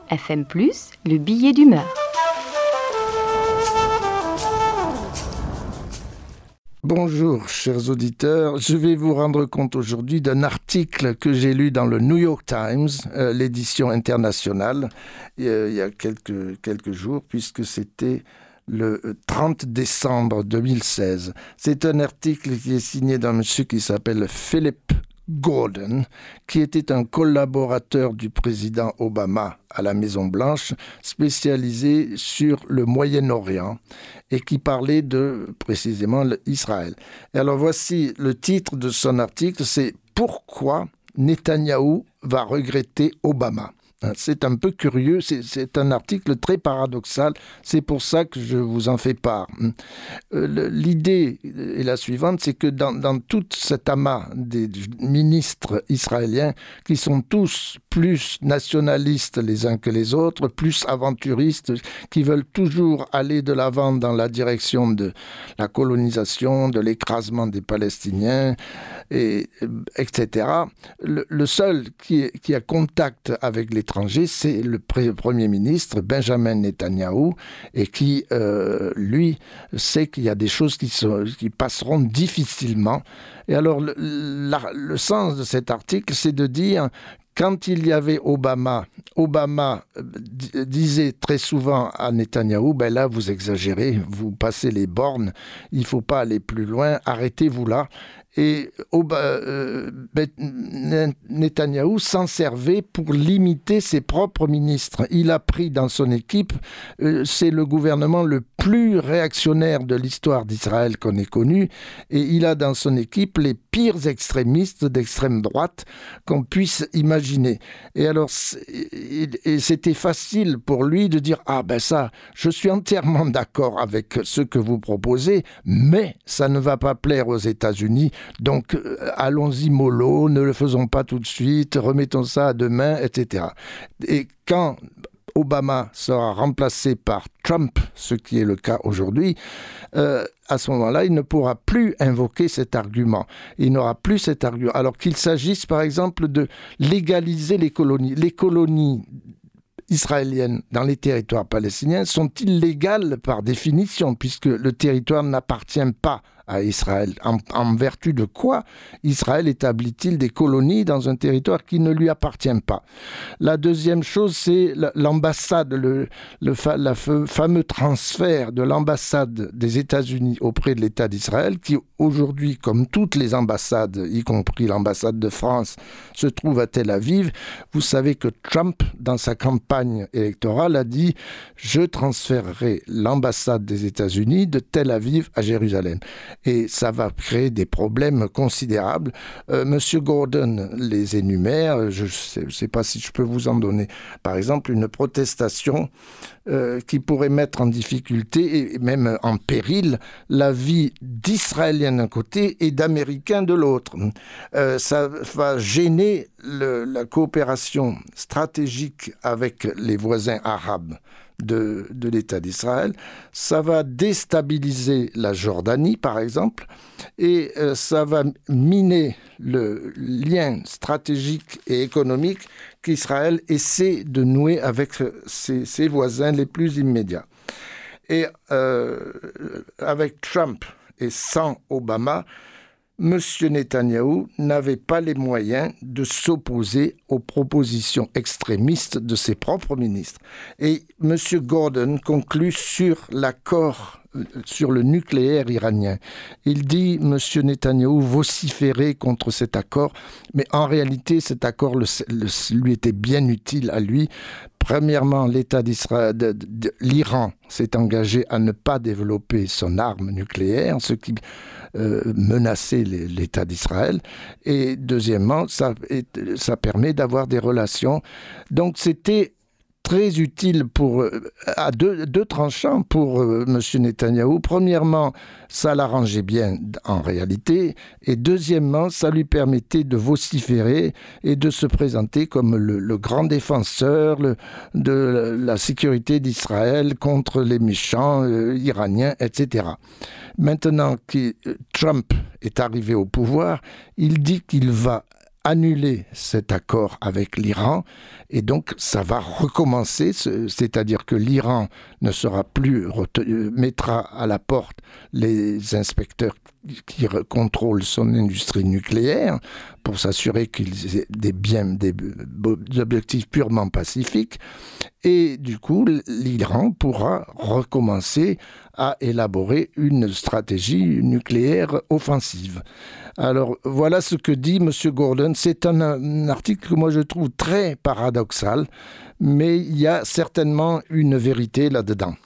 FM+, le billet d'humeur. Bonjour, chers auditeurs. Je vais vous rendre compte aujourd'hui d'un article que j'ai lu dans le New York Times, l'édition internationale, il y a quelques jours, puisque c'était le 30 décembre 2016. C'est un article qui est signé d'un monsieur qui s'appelle Philip Gordon, qui était un collaborateur du président Obama à la Maison-Blanche, spécialisé sur le Moyen-Orient et qui parlait de, précisément, Israël. Et alors voici le titre de son article, c'est « Pourquoi Netanyahou va regretter Obama ?» C'est un peu curieux, c'est un article très paradoxal, c'est pour ça que je vous en fais part. L'idée est la suivante, c'est que dans tout cet amas des ministres israéliens, qui sont tous plus nationalistes les uns que les autres, plus aventuristes, qui veulent toujours aller de l'avant dans la direction de la colonisation, de l'écrasement des Palestiniens, etc. Le seul qui a contact avec l'étranger, c'est le Premier ministre Benjamin Netanyahou, et qui, lui, sait qu'il y a des choses qui passeront difficilement. Et alors, le sens de cet article, c'est de dire, quand il y avait Obama disait très souvent à Netanyahou, ben là, vous exagérez, vous passez les bornes, il ne faut pas aller plus loin, arrêtez-vous là. Et Netanyahou s'en servait pour limiter ses propres ministres. Il a pris dans son équipe, c'est le gouvernement le plus réactionnaire de l'histoire d'Israël qu'on ait connu, et il a dans son équipe les pires extrémistes d'extrême droite qu'on puisse imaginer. Et alors, c'était facile pour lui de dire « Ah ben ça, je suis entièrement d'accord avec ce que vous proposez, mais ça ne va pas plaire aux États-Unis. Donc, allons-y mollo, ne le faisons pas tout de suite, remettons ça à demain, etc. » Et quand Obama sera remplacé par Trump, ce qui est le cas aujourd'hui, à ce moment-là, il ne pourra plus invoquer cet argument. Il n'aura plus cet argument. Alors qu'il s'agisse, par exemple, de légaliser les colonies. Les colonies israéliennes dans les territoires palestiniens sont illégales par définition, puisque le territoire n'appartient pas à Israël. En vertu de quoi Israël établit-il des colonies dans un territoire qui ne lui appartient pas? La deuxième chose, c'est l'ambassade, le fameux transfert de l'ambassade des États-Unis auprès de l'État d'Israël, qui aujourd'hui, comme toutes les ambassades, y compris l'ambassade de France, se trouve à Tel Aviv. Vous savez que Trump, dans sa campagne électorale, a dit « Je transférerai l'ambassade des États-Unis de Tel Aviv à Jérusalem ». Et ça va créer des problèmes considérables. Monsieur Gordon les énumère, je ne sais pas si je peux vous en donner. Par exemple, une protestation qui pourrait mettre en difficulté et même en péril la vie d'Israéliens d'un côté et d'Américains de l'autre. Ça va gêner la coopération stratégique avec les voisins arabes de l'État d'Israël, ça va déstabiliser la Jordanie, par exemple, et ça va miner le lien stratégique et économique qu'Israël essaie de nouer avec ses voisins les plus immédiats. Et avec Trump et sans Obama, M. Netanyahou n'avait pas les moyens de s'opposer aux propositions extrémistes de ses propres ministres. Et M. Gordon conclut sur l'accord sur le nucléaire iranien. Il dit, M. Netanyahou vociférait contre cet accord, mais en réalité, cet accord lui était bien utile à lui. Premièrement, l'État d'Israël, l'Iran s'est engagé à ne pas développer son arme nucléaire, ce qui menaçait l'État d'Israël. Et deuxièmement, ça permet d'avoir des relations. Donc c'était très utile à deux tranchants pour M. Netanyahou. Premièrement, ça l'arrangeait bien en réalité. Et deuxièmement, ça lui permettait de vociférer et de se présenter comme le grand défenseur de la sécurité d'Israël contre les méchants iraniens, etc. Maintenant que Trump est arrivé au pouvoir, il dit qu'il va annuler cet accord avec l'Iran et donc ça va recommencer, c'est-à-dire que l'Iran ne sera plus, mettra à la porte les inspecteurs qui contrôlent son industrie nucléaire pour s'assurer qu'ils aient des objectifs purement pacifiques. Et du coup, l'Iran pourra recommencer à élaborer une stratégie nucléaire offensive. Alors, voilà ce que dit M. Gordon. C'est un article que moi je trouve très paradoxal, mais il y a certainement une vérité là-dedans.